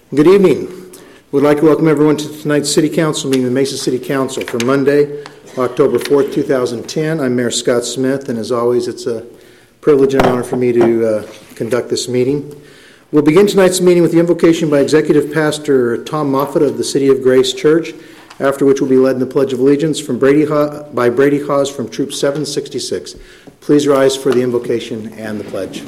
Good evening. We'd like to welcome everyone to tonight's City Council meeting, the Mesa City Council, for Monday, October 4th, 2010. I'm Mayor Scott Smith, and as always, it's a privilege and honor for me to conduct this meeting. We'll begin tonight's meeting with the invocation by Executive Pastor Tom Moffat of the City of Grace Church, after which we'll be led in the Pledge of Allegiance by Brady Hawes from Troop 766. Please rise for the invocation and the pledge.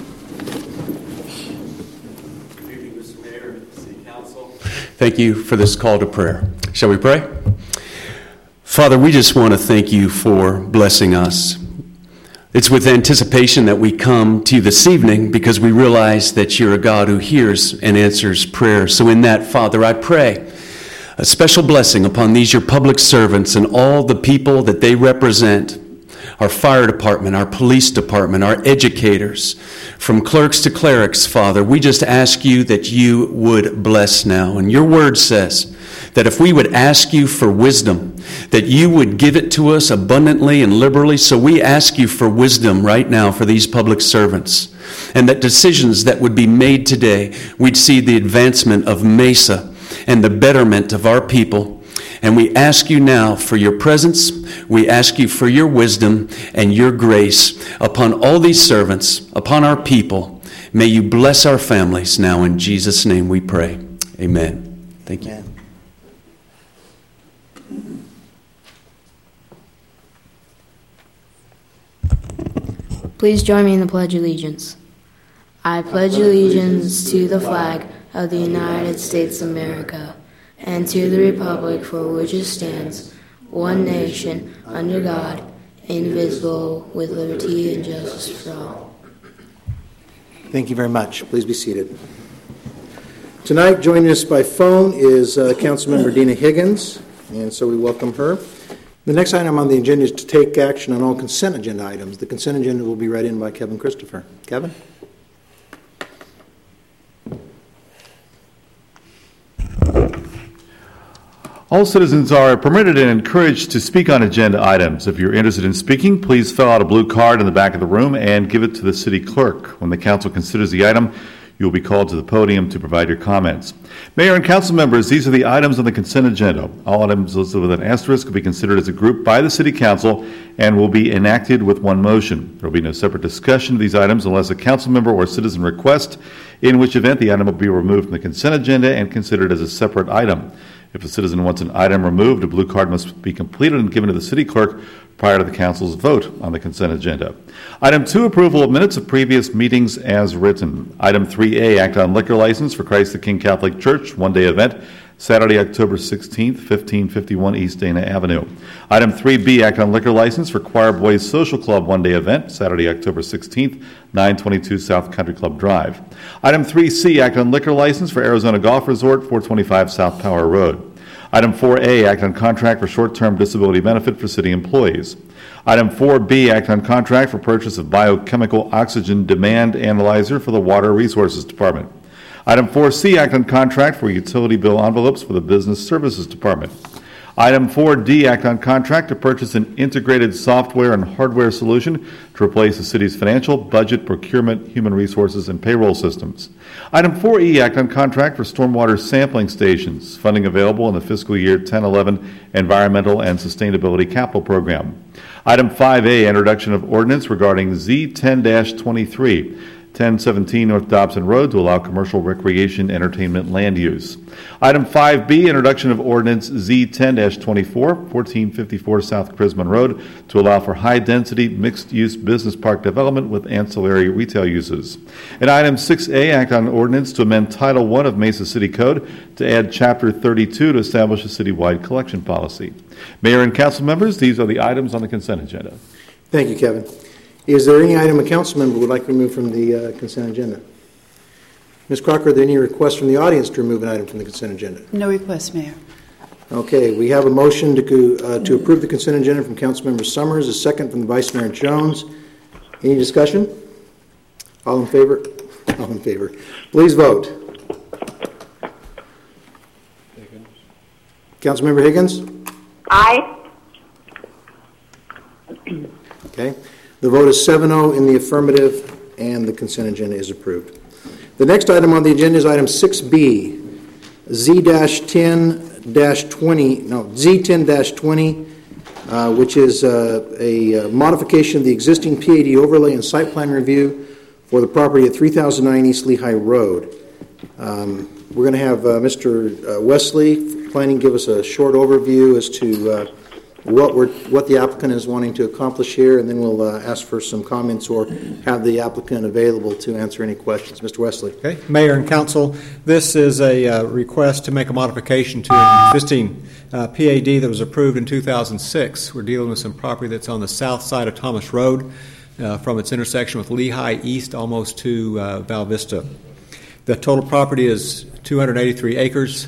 Thank you for this call to prayer. Shall we pray? Father, we just want to thank you for blessing us. It's with anticipation that we come to you this evening because we realize that you're a God who hears and answers prayer. So in that, Father, I pray a special blessing upon these your public servants and all the people that they represent, our fire department, our police department, our educators, from clerks to clerics, Father. We just ask you that you would bless now. And your word says that if we would ask you for wisdom, that you would give it to us abundantly and liberally. So we ask you for wisdom right now for these public servants, and that decisions that would be made today, we'd see the advancement of Mesa and the betterment of our people. And we ask you now for your presence. We ask you for your wisdom and your grace upon all these servants, upon our people. May you bless our families now. In Jesus' name we pray. Amen. Thank you. Please join me in the Pledge of Allegiance. I pledge allegiance to the flag of the United States of America and to the republic for which it stands, one nation, under God, indivisible, with liberty and justice for all. Thank you very much. Please be seated. Tonight, joining us by phone is Councilmember Dina Higgins, and so we welcome her. The next item on the agenda is to take action on all consent agenda items. The consent agenda will be read in by Kevin Christopher. Kevin? All citizens are permitted and encouraged to speak on agenda items. If you're interested in speaking, please fill out a blue card in the back of the room and give it to the city clerk. When the council considers the item, you will be called to the podium to provide your comments. Mayor and council members, these are the items on the consent agenda. All items listed with an asterisk will be considered as a group by the city council and will be enacted with one motion. There will be no separate discussion of these items unless a council member or citizen requests, in which event the item will be removed from the consent agenda and considered as a separate item. If a citizen wants an item removed, a blue card must be completed and given to the city clerk prior to the council's vote on the consent agenda. Item 2, approval of minutes of previous meetings as written. Item 3A, act on liquor license for Christ the King Catholic Church, one-day event, Saturday, October 16th, 1551 East Dana Avenue. Item 3B, act on liquor license for Choir Boys Social Club, one-day event, Saturday, October 16th, 922 South Country Club Drive. Item 3C, act on liquor license for Arizona Golf Resort, 425 South Power Road. Item 4A, act on contract for short-term disability benefit for city employees. Item 4B, act on contract for purchase of biochemical oxygen demand analyzer for the Water Resources Department. Item 4C, act on contract for utility bill envelopes for the Business Services Department. Item 4D, act on contract to purchase an integrated software and hardware solution to replace the city's financial, budget, procurement, human resources, and payroll systems. Item 4E, act on contract for stormwater sampling stations, funding available in the fiscal year 10-11 Environmental and Sustainability Capital Program. Item 5A, introduction of ordinance regarding Z10-23, 1017 North Dobson Road to allow commercial recreation entertainment land use. Item 5B, introduction of ordinance Z10-24, 1454 South Chrisman Road to allow for high-density mixed-use business park development with ancillary retail uses. And item 6A, act on ordinance to amend Title I of Mesa City Code to add Chapter 32 to establish a citywide collection policy. Mayor and council members, these are the items on the consent agenda. Thank you, Kevin. Is there any item a council member would like to remove from the consent agenda? Ms. Crocker, are there any requests from the audience to remove an item from the consent agenda? No request, Mayor. Okay, we have a motion to approve the consent agenda from Councilmember Summers, a second from the Vice Mayor Jones. Any discussion? All in favor? All in favor. Please vote. Councilmember Higgins? Aye. Okay. The vote is 7-0 in the affirmative, and the consent agenda is approved. The next item on the agenda is item 6B, Z10-20, which is a modification of the existing PAD overlay and site plan review for the property at 3009 East Lehigh Road. We're going to have Mr. Wesley, planning, give us a short overview as to what the applicant is wanting to accomplish here, and then we'll ask for some comments or have the applicant available to answer any questions. Mr. Wesley. Okay, Mayor and Council, this is a request to make a modification to an existing PAD that was approved in 2006. We're dealing with some property that's on the south side of Thomas Road from its intersection with Lehigh East almost to Val Vista. The total property is 283 acres.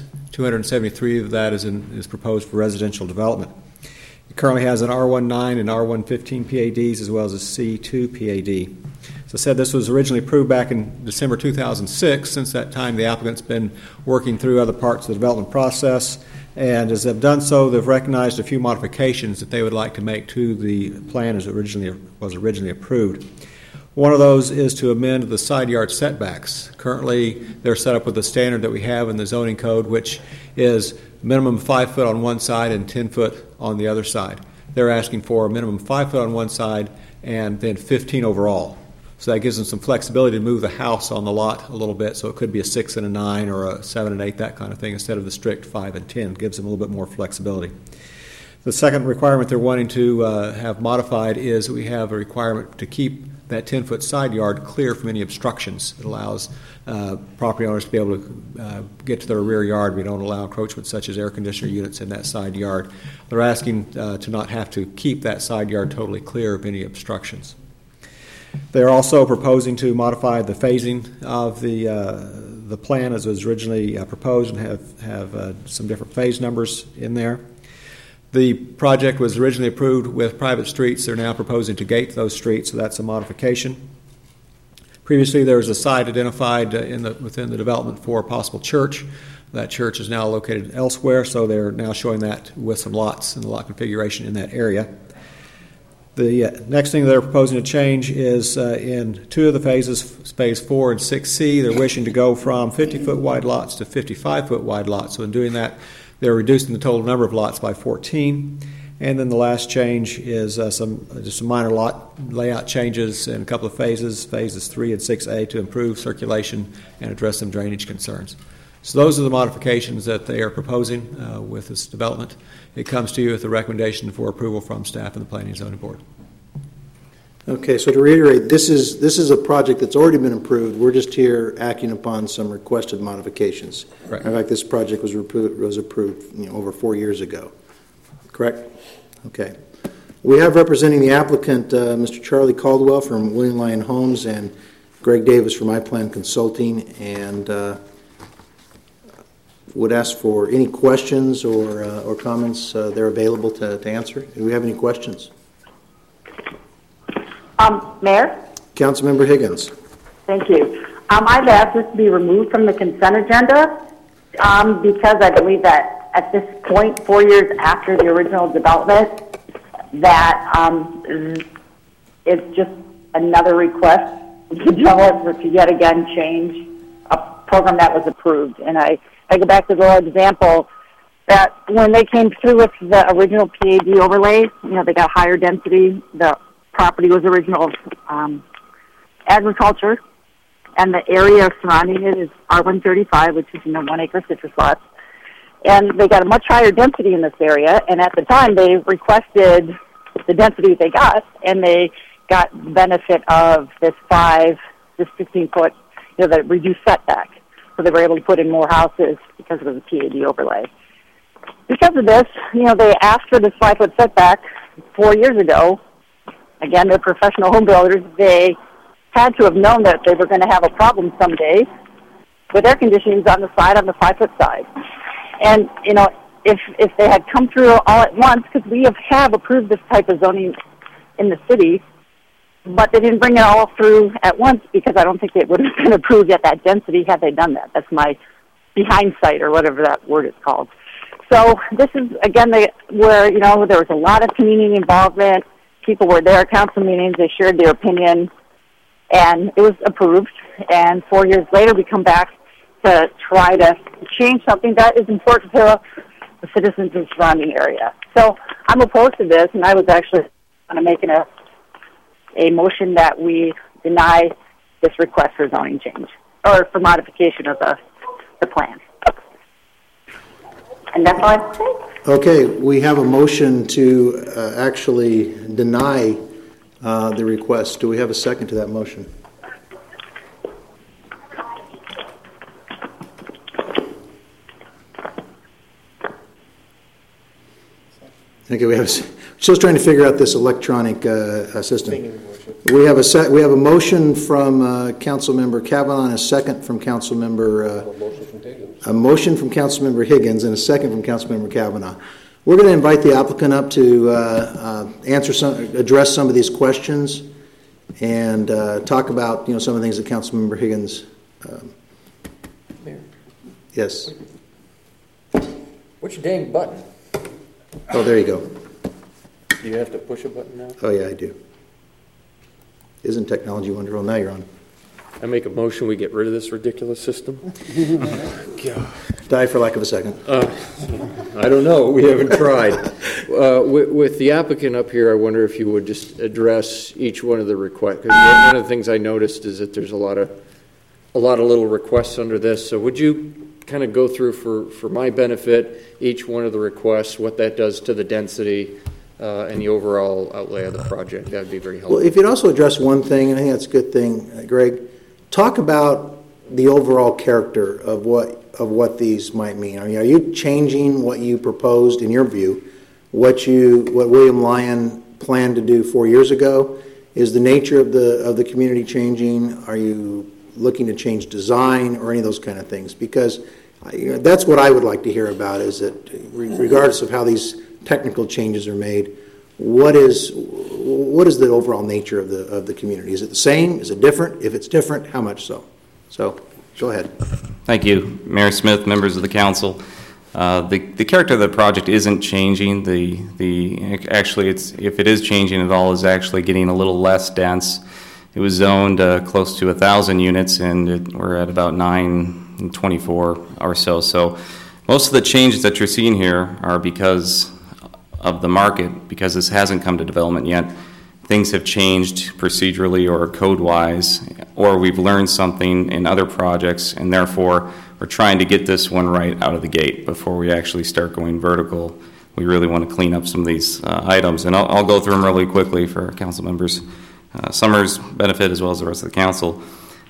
273 of that is proposed for residential development. It currently has an R19 and R115 PADs as well as a C2 PAD. As I said, this was originally approved back in December 2006. Since that time, the applicant's been working through other parts of the development process, and as they've done so, they've recognized a few modifications that they would like to make to the plan as was originally approved. One of those is to amend the side yard setbacks. Currently, they're set up with the standard that we have in the zoning code, which is minimum 5 foot on one side and 10 foot on the other side. They're asking for a minimum 5 foot on one side and then 15 overall. So that gives them some flexibility to move the house on the lot a little bit, so it could be a 6 and a 9 or a 7 and 8, that kind of thing, instead of the strict 5 and 10. It gives them a little bit more flexibility. The second requirement they're wanting to have modified is that we have a requirement to keep that 10-foot side yard clear from any obstructions. It allows property owners to be able to get to their rear yard. We don't allow encroachment such as air conditioner units in that side yard. They're asking to not have to keep that side yard totally clear of any obstructions. They're also proposing to modify the phasing of the plan as was originally proposed and have some different phase numbers in there. The project was originally approved with private streets. They're now proposing to gate those streets, so that's a modification. Previously, there was a site identified within the development for a possible church. That church is now located elsewhere, so they're now showing that with some lots and the lot configuration in that area. The next thing they're proposing to change is in two of the phases, phase 4 and 6C, they're wishing to go from 50-foot wide lots to 55-foot wide lots. So in doing that, they're reducing the total number of lots by 14. And then the last change is just some minor lot layout changes in a couple of phases 3 and 6A, to improve circulation and address some drainage concerns. So those are the modifications that they are proposing with this development. It comes to you with a recommendation for approval from staff and the Planning and Zoning Board. Okay, so to reiterate, this is a project that's already been approved. We're just here acting upon some requested modifications. Right. In fact, this project was approved over 4 years ago. Correct? Okay. We have representing the applicant Mr. Charlie Caldwell from William Lyon Homes and Greg Davis from iPlan Consulting, and would ask for any questions or comments they're available to answer. Do we have any questions? Mayor? Councilmember Higgins. Thank you. I've asked this to be removed from the consent agenda because I believe that at this point, 4 years after the original development, that it's just another request to develop to yet again change a program that was approved. And I go back to the old example that when they came through with the original PAD overlay, they got higher density. The property was original agriculture, and the area surrounding it is R135, which is 1 acre citrus lots. And they got a much higher density in this area, and at the time they requested the density they got, and they got the benefit of this 15-foot, the reduced setback. So they were able to put in more houses because of the PAD overlay. Because of this, they asked for this 5-foot setback 4 years ago. Again, they're professional home builders. They had to have known that they were going to have a problem someday with air conditioning on the 5-foot side. And, if they had come through all at once, because we have approved this type of zoning in the city, but they didn't bring it all through at once because I don't think it would have been approved at that density had they done that. That's my hindsight or whatever that word is called. So this is, again, where, there was a lot of community involvement. People were there at council meetings. They shared their opinion, and it was approved. And 4 years later, we come back, to try to change something that is important to the citizens of the surrounding area. So I'm opposed to this, and I was actually making a motion that we deny this request for zoning change, or for modification of the plan. And that's all I have to say. Okay, we have a motion to actually deny the request. Do we have a second to that motion? Okay, we have still trying to figure out this electronic system. We have a motion from Councilmember Kavanaugh and a second from Councilmember a motion from Councilmember Higgins and a second from Councilmember Kavanaugh. We're going to invite the applicant up to address some of these questions and talk about some of the things that Councilmember Higgins. Mayor. Yes. Which dang button? Oh, there you go. Do you have to push a button now? Oh, yeah, I do. Isn't technology wonderful? Now you're on. I make a motion we get rid of this ridiculous system. God. Die for lack of a second. I don't know. We haven't tried. With the applicant up here, I wonder if you would just address each one of the requests. Because one of the things I noticed is that there's a lot of little requests under this. So would you kind of go through for my benefit each one of the requests, what that does to the density and the overall outlay of the project? That would be very helpful. Well, if you'd also address one thing, and I think that's a good thing, Greg, talk about the overall character of what these might mean. I mean, are you changing what you proposed, in your view, what William Lyon planned to do 4 years ago? Is the nature of the community changing? Are you looking to change design or any of those kind of things? Because that's what I would like to hear about, is that regardless of how these technical changes are made, what is the overall nature of the community? Is it the same? Is it different? If it's different, how much so? So, go ahead. Thank you, Mayor Smith, members of the council. The character of the project isn't changing. Actually, if it is changing at all, is actually getting a little less dense. It was zoned close to 1,000 units, and we're at about 924 or so. So, most of the changes that you're seeing here are because of the market, because this hasn't come to development yet. Things have changed procedurally or code-wise, or we've learned something in other projects, and therefore we're trying to get this one right out of the gate before we actually start going vertical. We really want to clean up some of these items, and I'll go through them really quickly for council members' Summers' benefit as well as the rest of the council.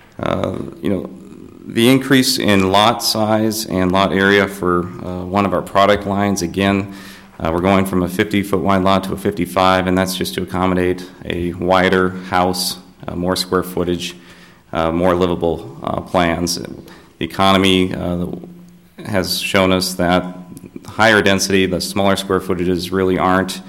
The increase in lot size and lot area for one of our product lines, again, we're going from a 50-foot wide lot to a 55, and that's just to accommodate a wider house, more square footage, more livable plans. The economy has shown us that higher density, the smaller square footages really aren't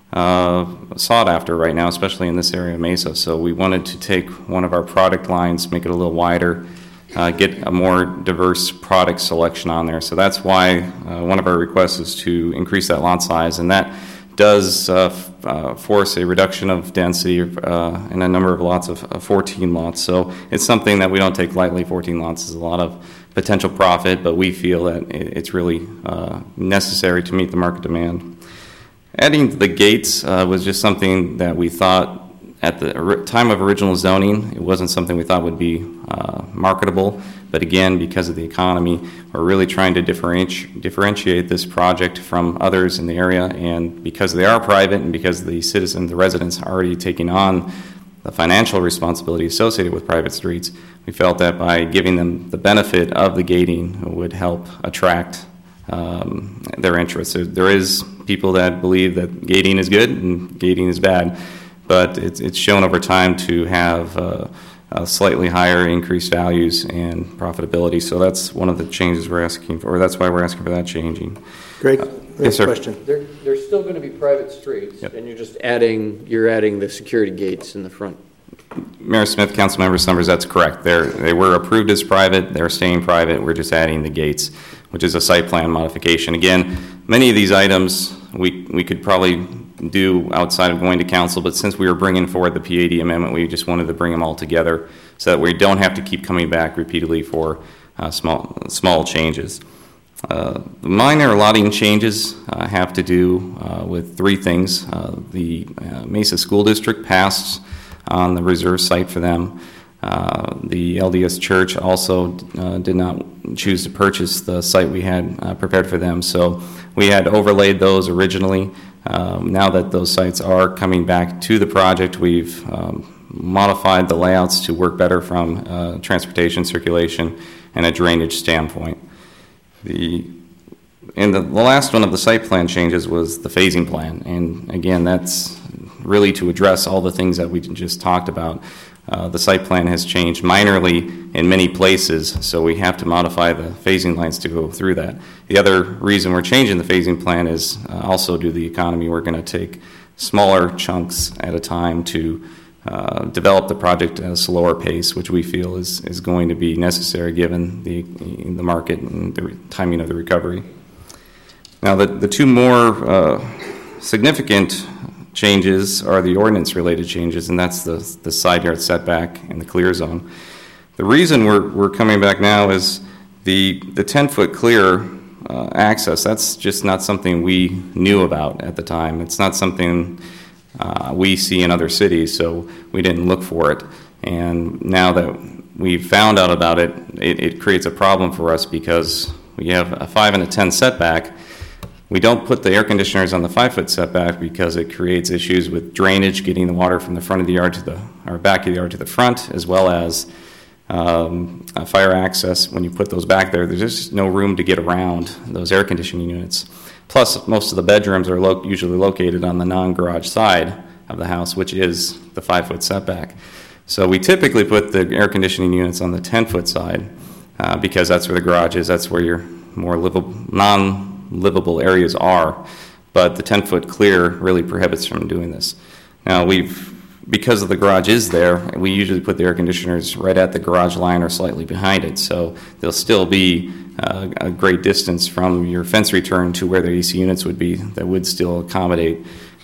sought after right now, especially in this area of Mesa. So we wanted to take one of our product lines, make it a little wider, get a more diverse product selection on there. So that's why one of our requests is to increase that lot size, and that does force a reduction of density in a number of lots of 14 lots. So it's something that we don't take lightly. 14 lots is a lot of potential profit, but we feel that it's really necessary to meet the market demand. Adding the gates was just something that we thought at the time of original zoning, it wasn't something we thought would be marketable. But again, because of the economy, we're really trying to differentiate this project from others in the area. And because they are private and because the residents are already taking on the financial responsibility associated with private streets, we felt that by giving them the benefit of the gating would help attract their interest. There is people that believe that gating is good and gating is bad, but it's shown over time to have slightly higher increased values and profitability. So that's one of the changes we're asking for, or that's why we're asking for that changing. Greg, yes, sir. Question. There's still going to be private streets, Yep. and you're adding the security gates in the front. Mayor Smith, Councilmember Summers, that's correct. They were approved as private. They're staying private. We're just adding the gates, which is a site plan modification. Again, many of these items we could probably do outside of going to council, but since we were bringing forward the PAD amendment, we just wanted to bring them all together so that we don't have to keep coming back repeatedly for small changes. The minor lotting changes have to do with three things. The Mesa School District passed on the reserve site for them. The LDS Church also did not choose to purchase the site we had prepared for them, so we had overlaid those originally. Now that those sites are coming back to the project, we've modified the layouts to work better from transportation, circulation, and a drainage standpoint. The last one of the site plan changes was the phasing plan, and again, that's really to address all the things that we just talked about. The site plan has changed minorly in many places, so we have to modify the phasing lines to go through that. The other reason we're changing the phasing plan is also due to the economy. We're going to take smaller chunks at a time to develop the project at a slower pace, which we feel is going to be necessary given the market and the timing of the recovery. Now, the two more significant changes are the ordinance-related changes, and that's the side yard setback and the clear zone. The reason we're coming back now is the 10-foot clear access. That's just not something we knew about at the time. It's not something we see in other cities, so we didn't look for it. And now that we've found out about it, it creates a problem for us because we have a 5 and a 10 setback. We don't put the air conditioners on the 5-foot setback because it creates issues with drainage, getting the water from the front of the yard or back of the yard to the front, as well as fire access. When you put those back there, there's just no room to get around those air conditioning units. Plus, most of the bedrooms are usually located on the non-garage side of the house, which is the 5-foot setback. So we typically put the air conditioning units on the 10-foot side because that's where the garage is. That's where your more non-livable areas are. But the 10-foot clear really prohibits from doing this. Now, because of the garage is there, we usually put the air conditioners right at the garage line or slightly behind it. So they'll still be a great distance from your fence return to where the AC units would be that would still accommodate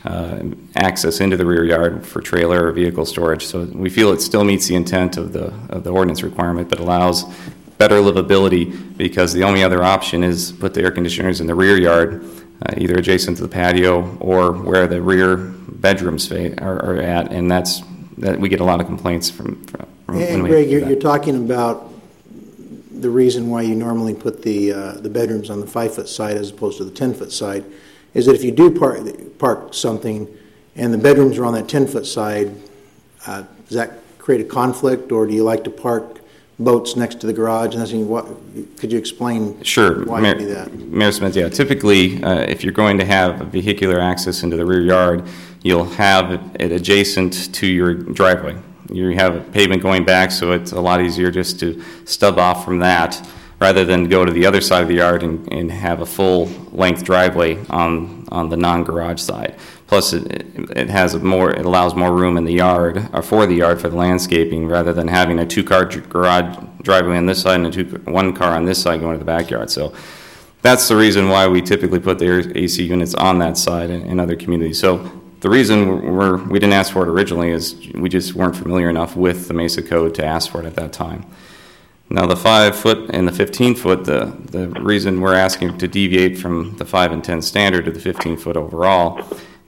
access into the rear yard for trailer or vehicle storage. So we feel it still meets the intent of the ordinance requirement, but allows better livability because the only other option is put the air conditioners in the rear yard, either adjacent to the patio or where the rear bedrooms are at, and that we get a lot of complaints from and Greg, you're talking about the reason why you normally put the bedrooms on the 5-foot side as opposed to the 10-foot side is that if you do park something and the bedrooms are on that 10-foot side, does that create a conflict, or do you like to park boats next to the garage? And could you explain why you do that? Mayor Smith, yeah. Typically, if you're going to have vehicular access into the rear yard, you'll have it adjacent to your driveway. You have a pavement going back, so it's a lot easier just to stub off from that rather than go to the other side of the yard and have a full-length driveway on the non-garage side. Plus, it allows more room in the yard, or for the yard, for the landscaping, rather than having a 2-car garage driveway on this side and one car on this side going to the backyard. So that's the reason why we typically put the AC units on that side in other communities. So the reason we didn't ask for it originally is we just weren't familiar enough with the Mesa Code to ask for it at that time. Now, the 5-foot and the 15-foot, the reason we're asking to deviate from the 5 and 10 standard to the 15-foot overall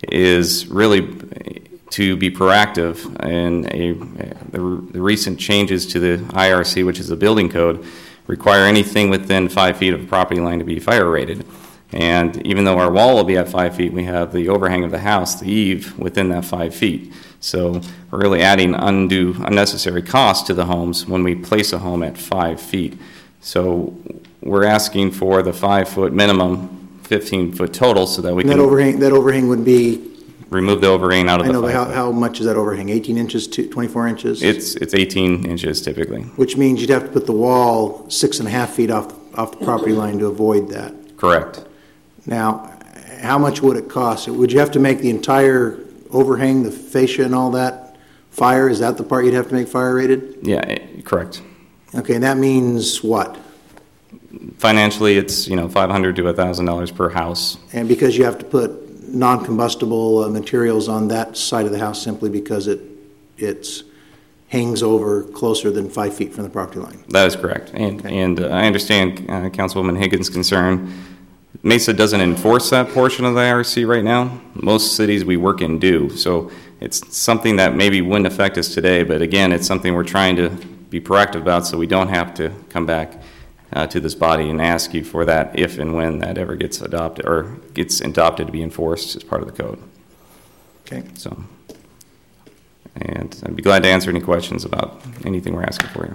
is really to be proactive in the recent changes to the IRC, which is the building code, require anything within 5 feet of the property line to be fire rated. And even though our wall will be at 5 feet, we have the overhang of the house, the eave, within that 5 feet. So we're really adding unnecessary cost to the homes when we place a home at 5 feet. So we're asking for the 5-foot minimum, 15-foot total, so that we can... That overhang would be... Remove the overhang out of the 5 foot. How much is that overhang? 18 inches to 24 inches? It's 18 inches typically. Which means you'd have to put the wall 6.5 feet off the property line to avoid that. Correct. Now, how much would it cost? Would you have to make the entire overhang, the fascia and all that, fire? Is that the part you'd have to make fire rated? Yeah, correct. Okay, and that means what? Financially, it's $500 to $1,000 per house. And because you have to put non-combustible materials on that side of the house simply because it's hangs over closer than 5 feet from the property line. That is correct. And I understand Councilwoman Higgins' concern. Mesa doesn't enforce that portion of the IRC right now. Most cities we work in do. So it's something that maybe wouldn't affect us today, but again, it's something we're trying to be proactive about so we don't have to come back to this body and ask you for that if and when that ever gets adopted or gets adopted to be enforced as part of the code. Okay. So, and I'd be glad to answer any questions about anything we're asking for you.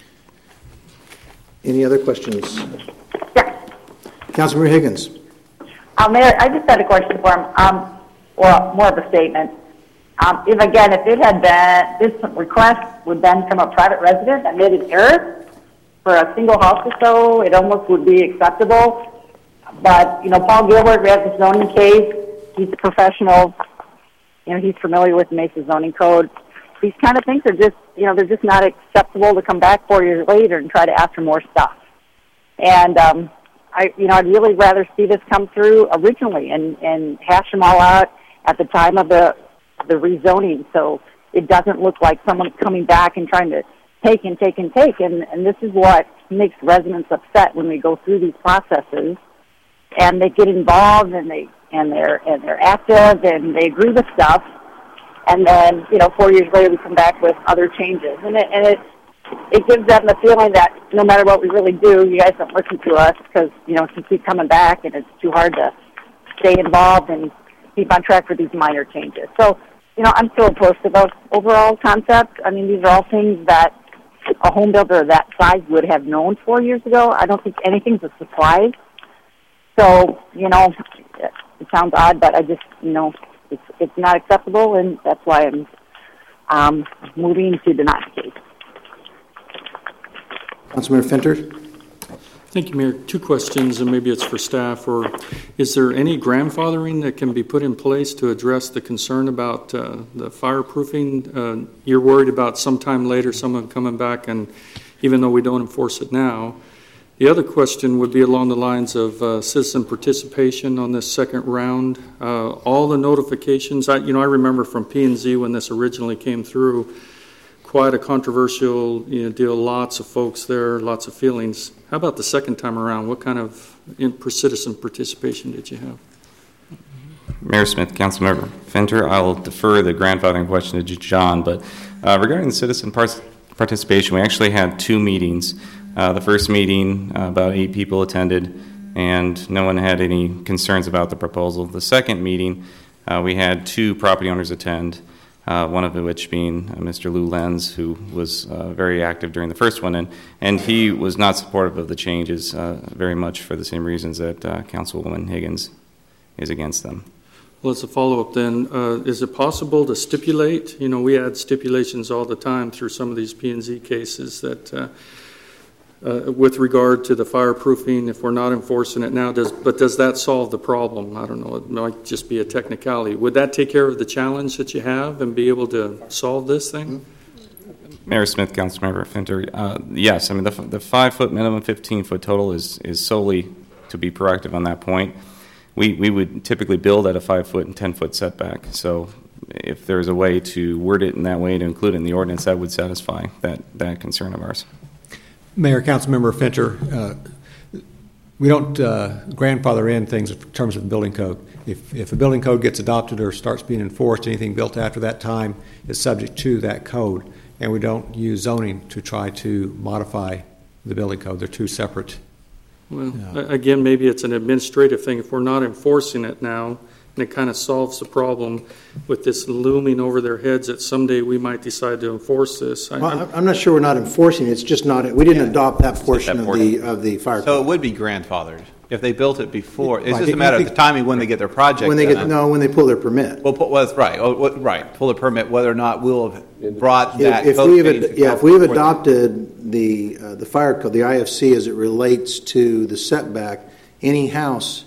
Any other questions? Yes. Councilmember Higgins. Mayor, I just had a question for him, or more of a statement. If it had been, this request would then from a private resident that made an error for a single house or so, it almost would be acceptable. But, Paul Gilbert, we have the zoning case. He's a professional. He's familiar with the Mesa zoning code. These kind of things are just, they're just not acceptable to come back 4 years later and try to ask for more stuff. And, I'd really rather see this come through originally and hash them all out at the time of the rezoning, so it doesn't look like someone's coming back and trying to take and take and take. And this is what makes residents upset when we go through these processes, and they get involved and they're active and they agree with stuff, and then 4 years later we come back with other changes, and it gives them the feeling that no matter what we really do, you guys don't listen to us because you keep coming back and it's too hard to stay involved and keep on track for these minor changes. So I'm still opposed to the overall concept. I mean, these are all things that a home builder of that size would have known 4 years ago. I don't think anything's a surprise. So, it sounds odd, but I just, it's not acceptable, and that's why I'm moving to deny the case. Councilmember Fenter. Thank you, Mayor. Two questions, and maybe it's for staff. Or is there any grandfathering that can be put in place to address the concern about the fireproofing? You're worried about sometime later someone coming back, and even though we don't enforce it now. The other question would be along the lines of citizen participation on this second round. All the notifications, I remember from P&Z when this originally came through, quite a controversial deal, lots of folks there, lots of feelings. How about the second time around? What kind of citizen participation did you have? Mayor Smith, Councilmember Fenter, I'll defer the grandfathering question to John, but regarding the citizen participation, we actually had two meetings. The first meeting, about 8 people attended, and no one had any concerns about the proposal. The second meeting, we had 2 property owners attend, one of which being Mr. Lou Lenz, who was very active during the first one, and he was not supportive of the changes very much for the same reasons that Councilwoman Higgins is against them. Well, as a follow-up then, is it possible to stipulate? We add stipulations all the time through some of these P&Z cases that with regard to the fireproofing, if we're not enforcing it now, does that solve the problem? I don't know, it might just be a technicality. Would that take care of the challenge that you have and be able to solve this thing? Mayor Smith, Councilmember Fenter, yes, I mean the 5-foot minimum, 15-foot total is solely to be proactive on that point. We would typically build at a 5-foot and 10-foot setback, so if there's a way to word it in that way to include it in the ordinance, that would satisfy that concern of ours. Mayor, Councilmember Fenter, we don't grandfather in things in terms of the building code. If a building code gets adopted or starts being enforced, anything built after that time is subject to that code, and we don't use zoning to try to modify the building code. They're two separate. Well, again, maybe it's an administrative thing. If we're not enforcing it now, and it kind of solves the problem with this looming over their heads that someday we might decide to enforce this. I'm not sure we're not enforcing it. It's just not. We didn't adopt that portion of the fire code. So it would be grandfathered if they built it before. It's just a matter of the timing when they get their project. When they pull their permit. Well, that's right. Right. Pull the permit. Whether or not we'll have brought that. If we've adopted the fire code, the IFC, as it relates to the setback, any house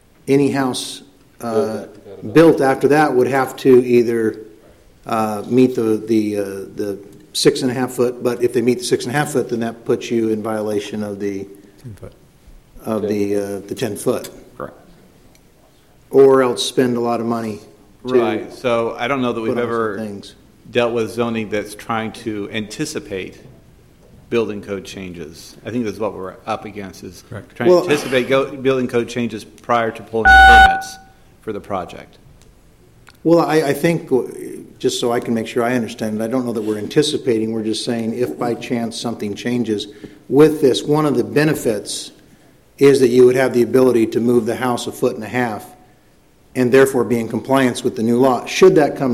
built after that would have to either meet the 6.5 foot, but if they meet the 6.5 foot, then that puts you in violation of the 10 foot. The 10 foot. Correct. Or else spend a lot of money. Right. So I don't know that we've ever dealt with zoning that's trying to anticipate building code changes. I think that's what we're up against, is Correct. trying to anticipate building code changes prior to pulling the permits for the project. Well, I think, just so I can make sure I understand it, I don't know that we're anticipating, we're just saying if by chance something changes with this, one of the benefits is that you would have the ability to move the house 1.5 feet and therefore be in compliance with the new law. Should that come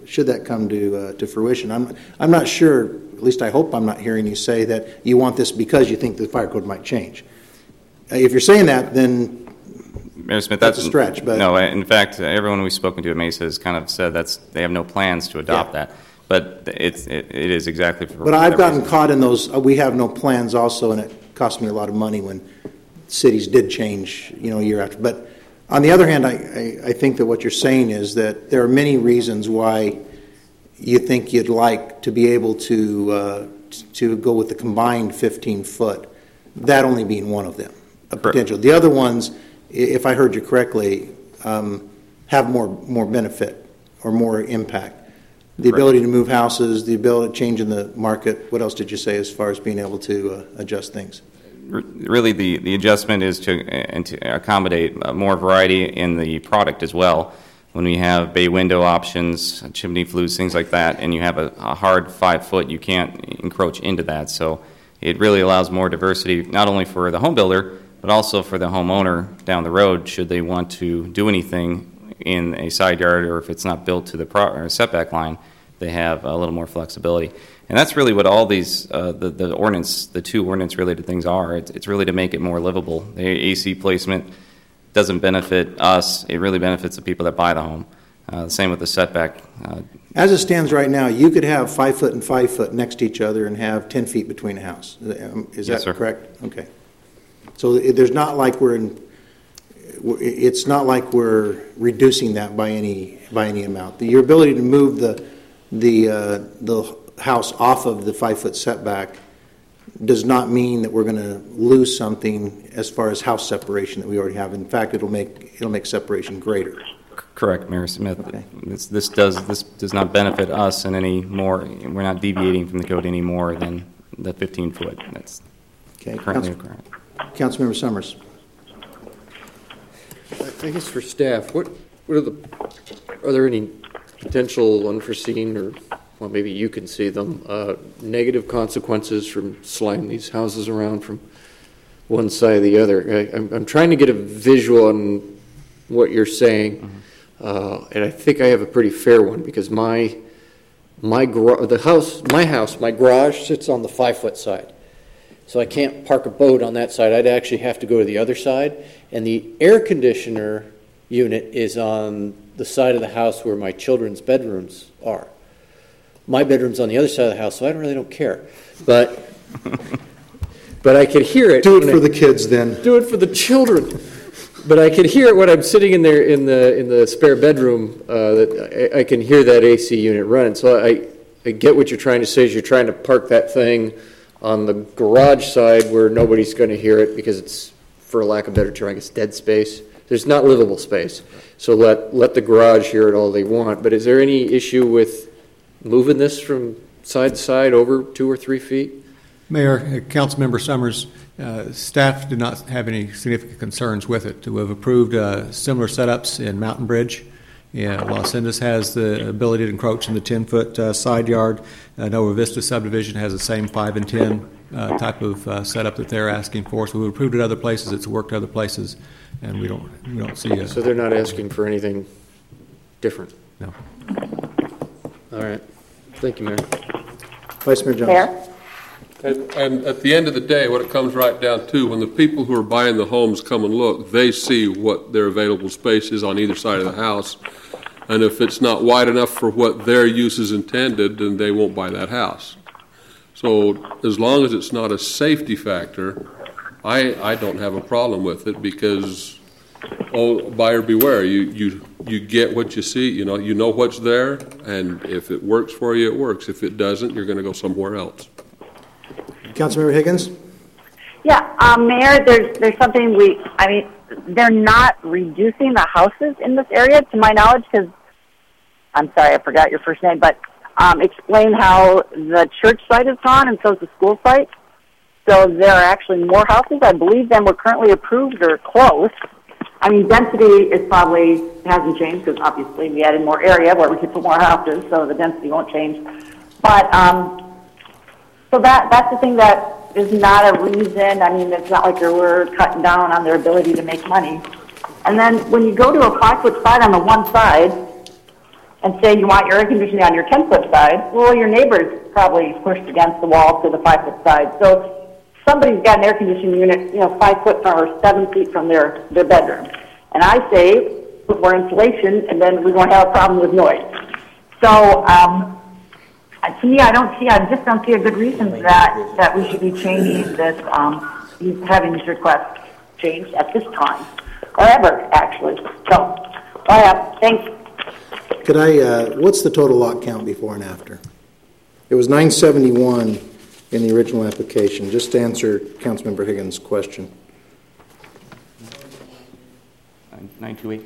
to fruition? I'm not sure, at least I hope I'm not hearing you say that you want this because you think the fire code might change. If you're saying that, then Mayor Smith, that's a stretch. But no, in fact, everyone we've spoken to at Mesa has kind of said they have no plans to adopt that. But it is exactly for. But I've gotten caught in those. We have no plans also, and it cost me a lot of money when cities did change, a year after. But on the other hand, I think that what you're saying is that there are many reasons why you think you'd like to be able to go with the combined 15-foot. That only being one of them, a potential. The other ones, if I heard you correctly, have more benefit or more impact. The ability to move houses, the ability to change in the market. What else did you say as far as being able to adjust things? Really, the adjustment is to accommodate more variety in the product as well. When we have bay window options, chimney flues, things like that, and you have a hard 5 foot, you can't encroach into that. So it really allows more diversity, not only for the home builder, but also for the homeowner down the road, should they want to do anything in a side yard, or if it's not built to the setback line, they have a little more flexibility. And that's really what all these, the two ordinance-related things are. It's really to make it more livable. The AC placement doesn't benefit us. It really benefits the people that buy the home. Same with the setback. As it stands right now, you could have 5 foot and 5 foot next to each other and have 10 feet between a house. Is Yes, that sir. correct? Okay. So there's not like it's not like we're reducing that by any amount. Your ability to move the house off of the 5 foot setback does not mean that we're going to lose something as far as house separation that we already have. In fact, it'll make separation greater. Correct, Mayor Smith. Okay. This does not benefit us in any more. We're not deviating from the code any more than the 15 foot. That's Okay. currently required. Councilmember Summers. I guess for staff, are there any potential unforeseen, or well, maybe you can see them, negative consequences from sliding these houses around from one side to the other? I'm trying to get a visual on what you're saying, and I think I have a pretty fair one, because my garage sits on the 5 foot side. So I can't park a boat on that side. I'd actually have to go to the other side. And the air conditioner unit is on the side of the house where my children's bedrooms are. My bedroom's on the other side of the house, so I really don't care. But I could hear it. Do it for the kids then. Do it for the children. But I could hear it when I'm sitting in there in the spare bedroom. That I can hear that AC unit running. So I get what you're trying to say. Is you're trying to park that thing on the garage side where nobody's going to hear it, because it's, for lack of better term, I guess, dead space. There's not livable space. So let the garage hear it all they want. But is there any issue with moving this from side to side over 2 or 3 feet? Mayor, Councilmember Summers, staff did not have any significant concerns with it. We have approved similar setups in Mountain Bridge. Los Andes has the ability to encroach in the 10-foot side yard. Nova Vista subdivision has the same 5 and 10 type of setup that they're asking for. So we've approved it other places. It's worked other places, and we don't see. So they're not asking for anything different. No. All right. Thank you, Mayor. Vice Mayor Jones. Mayor? And at the end of the day, what it comes right down to, when the people who are buying the homes come and look, they see what their available space is on either side of the house. And if it's not wide enough for what their use is intended, then they won't buy that house. So as long as it's not a safety factor, I don't have a problem with it, because, buyer beware. You get what you see. You know what's there, and if it works for you, it works. If it doesn't, you're going to go somewhere else. Councilmember Higgins. Yeah, Mayor, there's something they're not reducing the houses in this area, to my knowledge, because, I'm sorry, I forgot your first name, but explain how the church site is gone and so is the school site. So there are actually more houses, I believe, than were currently approved or close. I mean, density is probably hasn't changed because obviously we added more area where we could put more houses, so the density won't change. But so that's the thing that is not a reason. I mean, it's not like we're cutting down on their ability to make money. And then when you go to a 5-foot side on the one side and say you want your air conditioning on your 10-foot side, well, your neighbor's probably pushed against the wall to the 5-foot side. So somebody's got an air conditioning unit, 5 foot from or 7 feet from their bedroom. And I say, put more insulation, and then we won't have a problem with noise. So, to me, I just don't see a good reason for that we should be changing this, having this request changed at this time, or ever, actually. So, thanks. Could what's the total lot count before and after? It was 971 in the original application, just to answer Councilmember Higgins' question. 928.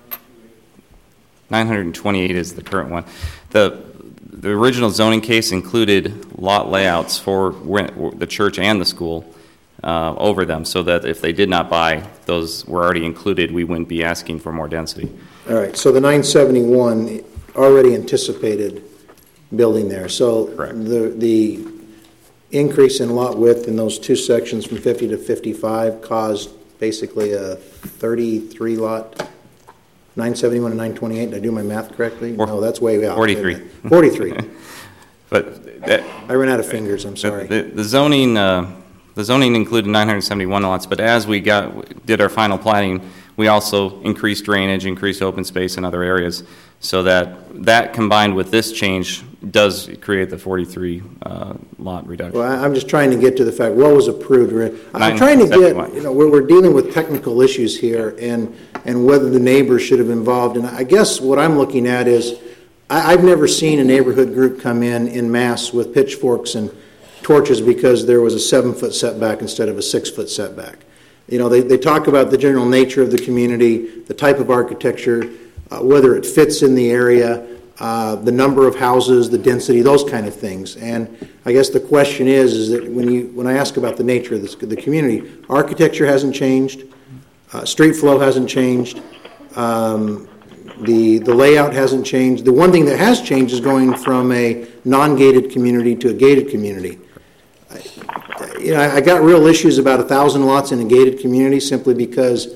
928 is the current one. The original zoning case included lot layouts for the church and the school over them, so that if they did not buy, those were already included, we wouldn't be asking for more density. All right, so the 971 already anticipated building there. So the increase in lot width in those two sections from 50 to 55 caused basically a 33 lot, 971 and 928. Did I do my math correctly? No, that's way out. 43. 43. But I ran out of fingers, I'm sorry. The zoning included 971 lots, but as we did our final planning, we also increased drainage, increased open space in other areas, so that combined with this change does create the 43 lot reduction. Well, I'm just trying to get to the fact what was approved. I'm trying to get, we're dealing with technical issues here and whether the neighbors should have involved. And I guess what I'm looking at is I've never seen a neighborhood group come in mass with pitchforks and torches because there was a 7-foot setback instead of a 6-foot setback. They talk about the general nature of the community, the type of architecture, whether it fits in the area, the number of houses, the density, those kind of things. And I guess the question is that when I ask about the nature of the community, architecture hasn't changed, street flow hasn't changed, the layout hasn't changed. The one thing that has changed is going from a non-gated community to a gated community. I got real issues about 1,000 lots in a gated community simply because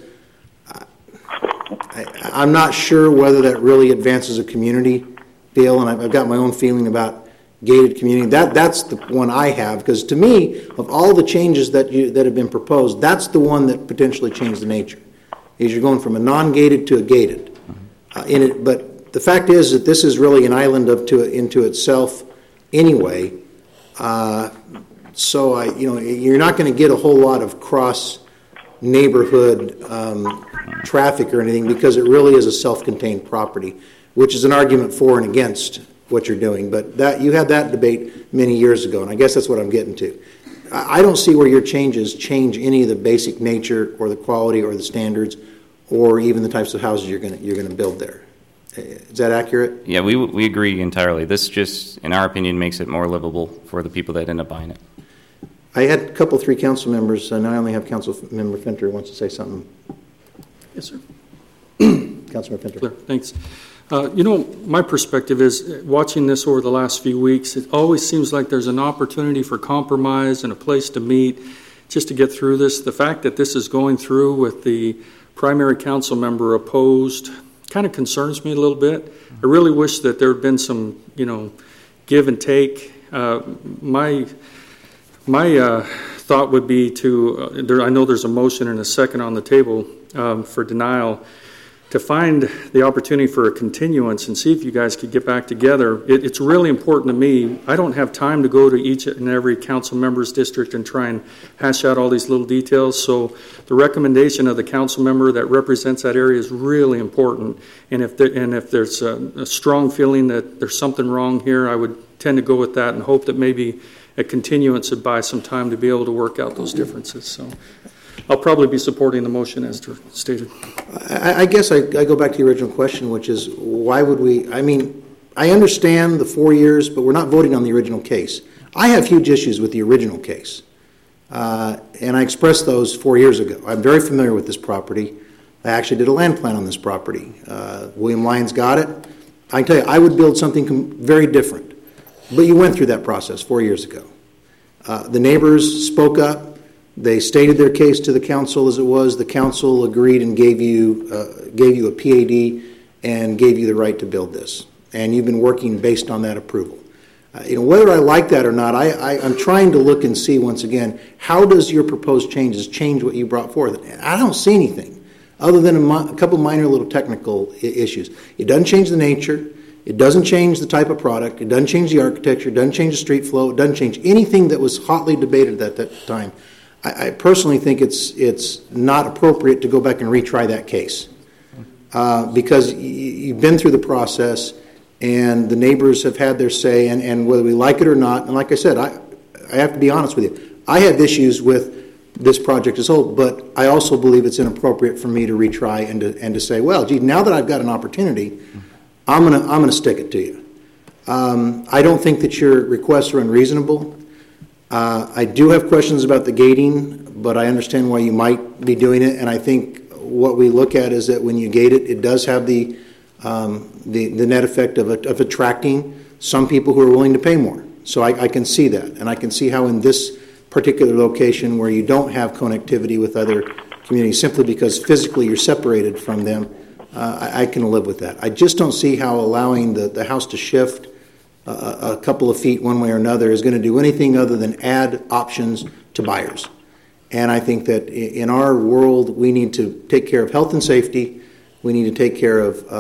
I'm not sure whether that really advances a community deal, and I've got my own feeling about gated community. That's the one I have, because to me, of all the changes that have been proposed, that's the one that potentially changed the nature. Is you're going from a non-gated to a gated. But the fact is that this is really an island into itself anyway. So you're not going to get a whole lot of cross neighborhood traffic or anything because it really is a self-contained property, which is an argument for and against what you're doing. But you had that debate many years ago, and I guess that's what I'm getting to. I don't see where your changes change any of the basic nature or the quality or the standards or even the types of houses you're going to build there. Is that accurate? Yeah, we agree entirely. This just, in our opinion, makes it more livable for the people that end up buying it. I had three council members, and I only have Council Member Finter who wants to say something. Yes, sir. Councilmember Finter. Clear. Thanks. My perspective is, watching this over the last few weeks, it always seems like there's an opportunity for compromise and a place to meet just to get through this. The fact that this is going through with the primary council member opposed kind of concerns me a little bit. I really wish that there had been some, give and take. My thought would be I know there's a motion and a second on the table for denial, to find the opportunity for a continuance and see if you guys could get back together. It's really important to me. I don't have time to go to each and every council member's district and try and hash out all these little details. So the recommendation of the council member that represents that area is really important. And if there's a strong feeling that there's something wrong here, I would tend to go with that and hope that maybe a continuance would buy some time to be able to work out those differences. So I'll probably be supporting the motion as stated. I guess I go back to the original question, which is why would we, I understand the 4 years, but we're not voting on the original case. I have huge issues with the original case, and I expressed those 4 years ago. I'm very familiar with this property. I actually did a land plan on this property. William Lyons got it. I can tell you, I would build something very different, but you went through that process 4 years ago. The neighbors spoke up. They stated their case to the council as it was. The council agreed and gave you a PAD and gave you the right to build this. And you've been working based on that approval. Whether I like that or not, I'm trying to look and see once again, how does your proposed changes change what you brought forth? I don't see anything other than a couple minor little technical issues. It doesn't change the nature. It doesn't change the type of product. It doesn't change the architecture. It doesn't change the street flow. It doesn't change anything that was hotly debated at that time. I personally think it's not appropriate to go back and retry that case because you've been through the process and the neighbors have had their say, and whether we like it or not, and like I said, I have to be honest with you. I have issues with this project as a whole, but I also believe it's inappropriate for me to retry and to say, well, gee, now that I've got an opportunity, I'm gonna stick it to you. I don't think that your requests are unreasonable. I do have questions about the gating, but I understand why you might be doing it, and I think what we look at is that when you gate it, it does have the net effect of attracting some people who are willing to pay more. So I can see that, and I can see how in this particular location where you don't have connectivity with other communities simply because physically you're separated from them, I can live with that. I just don't see how allowing the house to shift a couple of feet one way or another is going to do anything other than add options to buyers. And I think that in our world, we need to take care of health and safety. We need to take care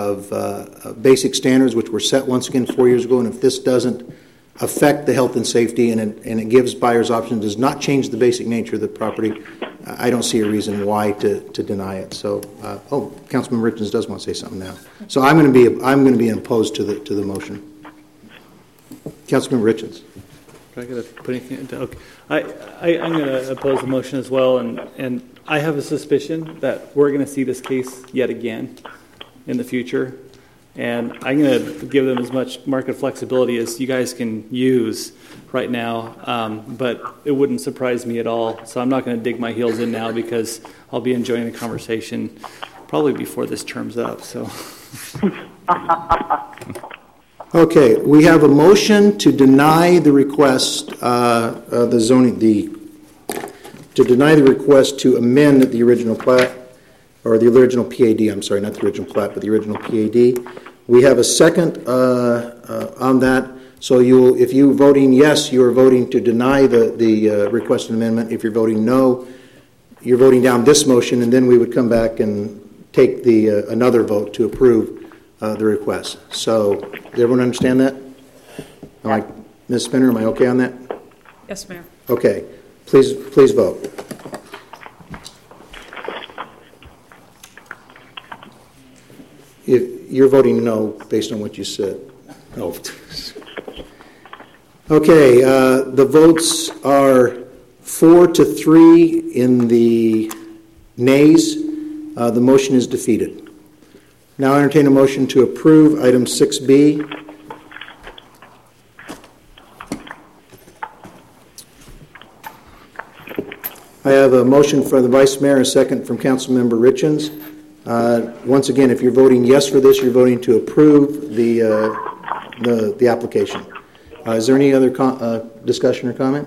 of basic standards, which were set once again 4 years ago. And if this doesn't affect the health and safety and it gives buyers options, does not change the basic nature of the property, I don't see a reason why to deny it. So, Councilman Richards does want to say something now. So I'm going to be opposed to the motion. Councilman Richards. I got to put anything? Okay. I'm going to oppose the motion as well, and I have a suspicion that we're going to see this case yet again in the future, and I'm going to give them as much market flexibility as you guys can use right now, but it wouldn't surprise me at all. So I'm not going to dig my heels in now because I'll be enjoying the conversation probably before this term's up. So. Okay, we have a motion to deny the request, to deny the request to amend the original plat, or the original PAD, I'm sorry, not the original plat, but the original PAD. We have a second on that. So if you're voting yes, you're voting to deny the requested amendment. If you're voting no, you're voting down this motion, and then we would come back and take another vote to approve the request. So, does everyone understand that? Ms. Spinner, am I okay on that? Yes, Mayor. Okay. Please vote. If you're voting no based on what you said. Oh. Okay. The votes are 4-3 in the nays. The motion is defeated. Now I entertain a motion to approve item 6B. I have a motion from the Vice Mayor, a second from Councilmember Richins. Once again, if you're voting yes for this, you're voting to approve the application. Is there any other discussion or comment?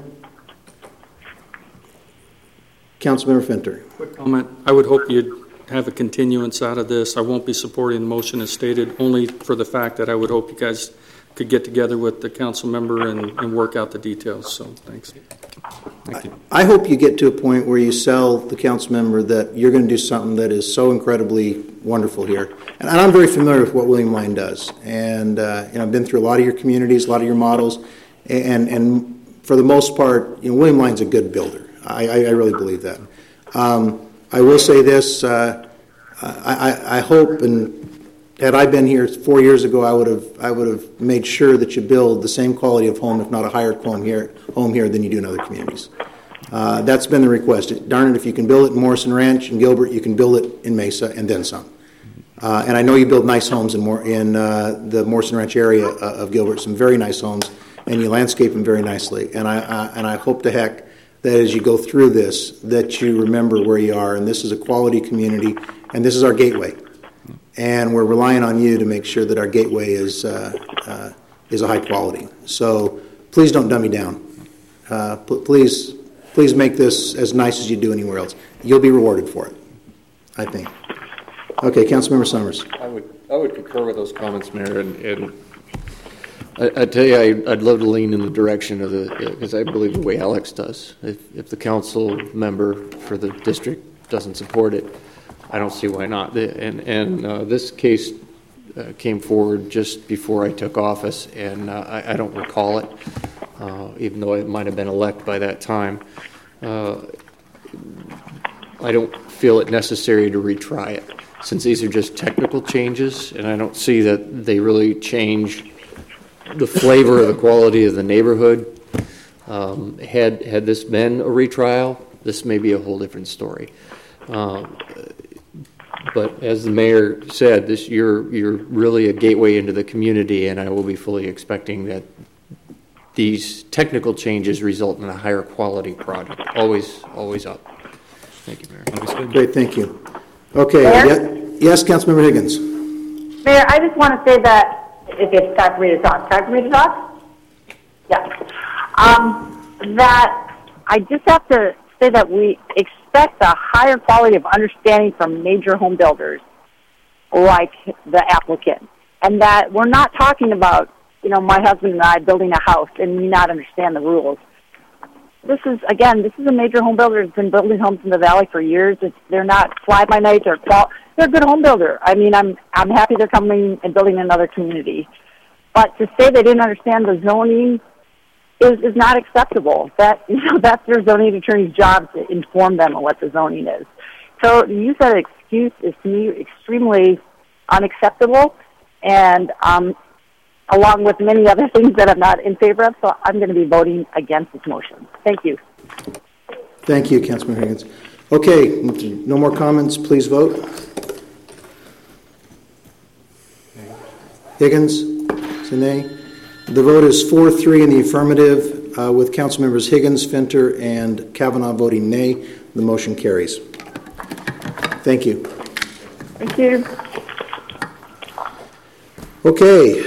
Councilmember Finter. Quick comment. I would hope you'd have a continuance out of this. I won't be supporting the motion as stated, only for the fact that I would hope you guys could get together with the council member and work out the details. So thanks. Thank you. I hope you get to a point where you sell the council member that you're going to do something that is so incredibly wonderful here. And I'm very familiar with what William Lyon does. And I've been through a lot of your communities, a lot of your models. And for the most part, William Lyon's a good builder. I really believe that. I will say this, I hope, and had I been here 4 years ago, I would have made sure that you build the same quality of home, if not a higher home here than you do in other communities. That's been the request. Darn it, if you can build it in Morrison Ranch and Gilbert, you can build it in Mesa and then some. And I know you build nice homes in the Morrison Ranch area of Gilbert, some very nice homes, and you landscape them very nicely. And I hope to heck that as you go through this, that you remember where you are, and this is a quality community, and this is our gateway. And we're relying on you to make sure that our gateway is a high quality. So please don't dumb me down. Please make this as nice as you do anywhere else. You'll be rewarded for it, I think. Okay, Councilmember Summers. I would concur with those comments, Mayor, and I tell you, I'd love to lean in the direction of because I believe the way Alex does. If the council member for the district doesn't support it, I don't see why not. And this case came forward just before I took office, and I don't recall it, even though I might have been elected by that time. I don't feel it necessary to retry it, since these are just technical changes, and I don't see that they really change the flavor or the quality of the neighborhood. Had this been a retrial, this may be a whole different story. But as the mayor said, you're really a gateway into the community, and I will be fully expecting that these technical changes result in a higher quality product. Always up. Thank you, Mayor. Great, thank you. Okay, yes, Councilmember Higgins. Mayor, I just want to say that if it's time for me to talk. Time for me to talk? Yeah. That I just have to say that we expect a higher quality of understanding from major home builders like the applicant. And that we're not talking about, my husband and I building a house and me not understand the rules. This is a major home builder that's been building homes in the valley for years. They're not fly-by-night. They're a good home builder. I mean, I'm happy they're coming and building another community. But to say they didn't understand the zoning is not acceptable. That's their zoning attorney's job to inform them of what the zoning is. So to use that excuse is to me extremely unacceptable, and along with many other things that I'm not in favor of, so I'm going to be voting against this motion. Thank you. Thank you, Councilmember Higgins. Okay, no more comments. Please vote. Higgins, Zane. The vote is 4-3 in the affirmative, with Councilmembers Higgins, Finter, and Kavanaugh voting nay. The motion carries. Thank you. Thank you. Okay.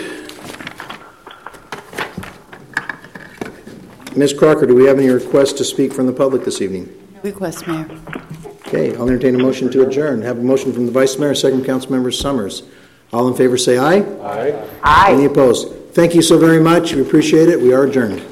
Ms. Crocker, do we have any requests to speak from the public this evening? No request, Mayor. Okay, I'll entertain a motion to adjourn. Have a motion from the Vice Mayor, second Councilmember Summers. All in favor say aye. Aye. Any opposed? Thank you so very much. We appreciate it. We are adjourned.